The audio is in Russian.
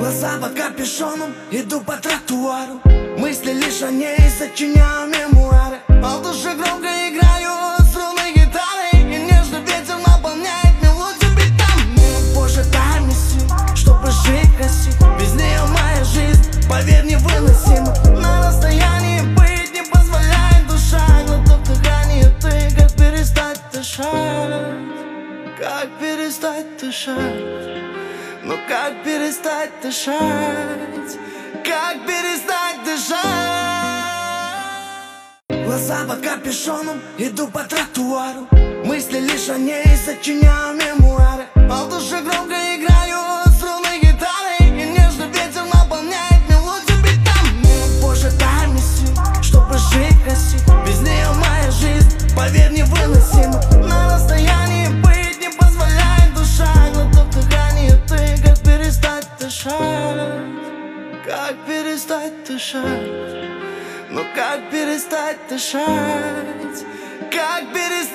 Глаза под капюшоном, иду по тротуару. Мысли лишь о ней, сочиняю мемуары. А в душе громко играю струны гитары, и нежный ветер наполняет мелодию битами. Боже, дай мне сил, чтобы жить красиво. Без нее моя жизнь, поверь, невыносима. На расстоянии быть не позволяет душа. Глоток дыхания, ты как перестать дышать? Как перестать дышать? Но как перестать дышать? Как перестать дышать? Глаза под капюшоном, иду по тротуару. Мысли лишь о ней, сочиняю мемуары. А в душе громко играю струны гитары, и нежный ветер наполняет мелодию битами. Боже, дай мне сил, чтобы жить красиво. Без нее моя жизнь, поверь, невыносима. На расстоянии быть не позволяет душа. Глоток дыхания, ты как перестать дышать? Как перестать дышать? Но как перестать дышать? Как перестать